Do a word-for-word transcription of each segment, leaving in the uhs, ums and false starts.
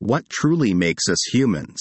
What truly makes us humans?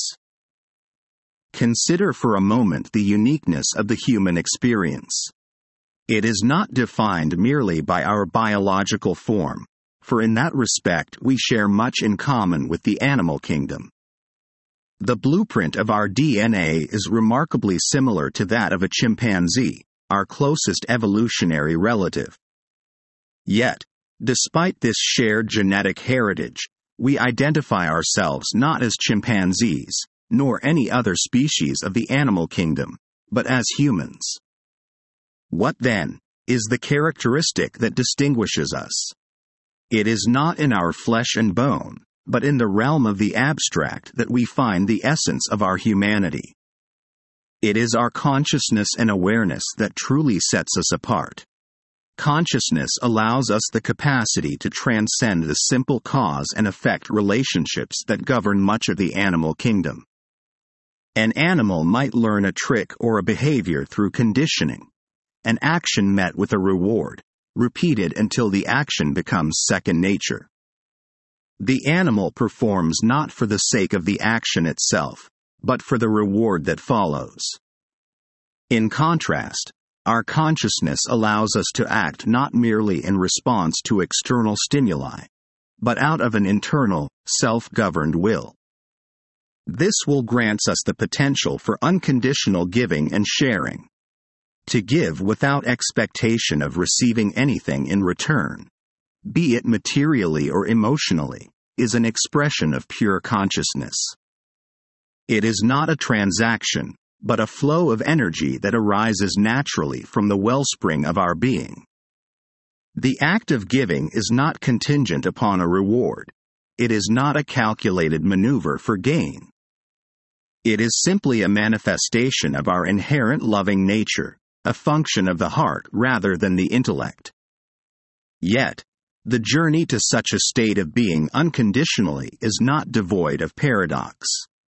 Consider for a moment the uniqueness of the human experience. It is not defined merely by our biological form, for in that respect we share much in common with the animal kingdom. The blueprint of our D N A is remarkably similar to that of a chimpanzee, our closest evolutionary relative. Yet, despite this shared genetic heritage, we identify ourselves not as chimpanzees, nor any other species of the animal kingdom, but as humans. What, then, is the characteristic that distinguishes us? It is not in our flesh and bone, but in the realm of the abstract that we find the essence of our humanity. It is our consciousness and awareness that truly sets us apart. Consciousness allows us the capacity to transcend the simple cause and effect relationships that govern much of the animal kingdom. An animal might learn a trick or a behavior through conditioning, an action met with a reward, repeated until the action becomes second nature. The animal performs not for the sake of the action itself, but for the reward that follows. In contrast, our consciousness allows us to act not merely in response to external stimuli, but out of an internal, self-governed will. This will grants us the potential for unconditional giving and sharing. To give without expectation of receiving anything in return, be it materially or emotionally, is an expression of pure consciousness. It is not a transaction, but a flow of energy that arises naturally from the wellspring of our being. The act of giving is not contingent upon a reward. It is not a calculated maneuver for gain. It is simply a manifestation of our inherent loving nature, a function of the heart rather than the intellect. Yet, the journey to such a state of being unconditionally is not devoid of paradox.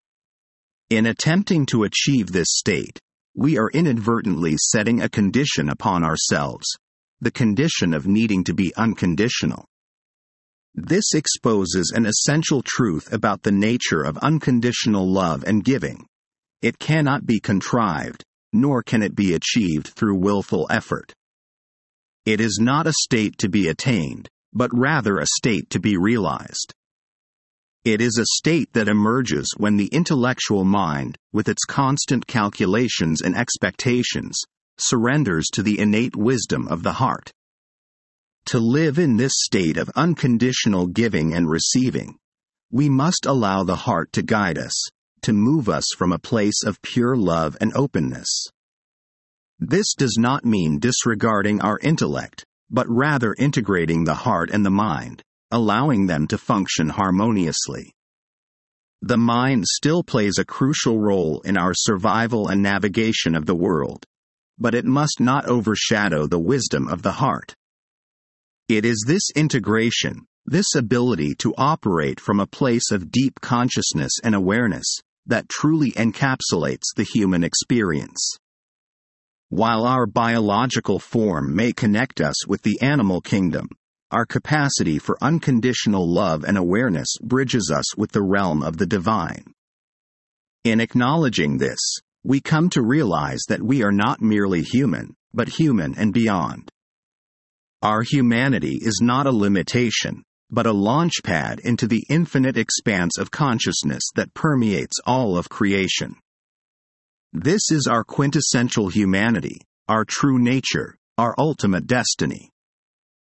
In attempting to achieve this state, we are inadvertently setting a condition upon ourselves, the condition of needing to be unconditional. This exposes an essential truth about the nature of unconditional love and giving. It cannot be contrived, nor can it be achieved through willful effort. It is not a state to be attained, but rather a state to be realized. It is a state that emerges when the intellectual mind, with its constant calculations and expectations, surrenders to the innate wisdom of the heart. To live in this state of unconditional giving and receiving, we must allow the heart to guide us, to move us from a place of pure love and openness. This does not mean disregarding our intellect, but rather integrating the heart and the mind, allowing them to function harmoniously. The mind still plays a crucial role in our survival and navigation of the world, but it must not overshadow the wisdom of the heart. It is this integration, this ability to operate from a place of deep consciousness and awareness, that truly encapsulates the human experience. While our biological form may connect us with the animal kingdom, our capacity for unconditional love and awareness bridges us with the realm of the divine. In acknowledging this, we come to realize that we are not merely human, but human and beyond. Our humanity is not a limitation, but a launchpad into the infinite expanse of consciousness that permeates all of creation. This is our quintessential humanity, our true nature, our ultimate destiny.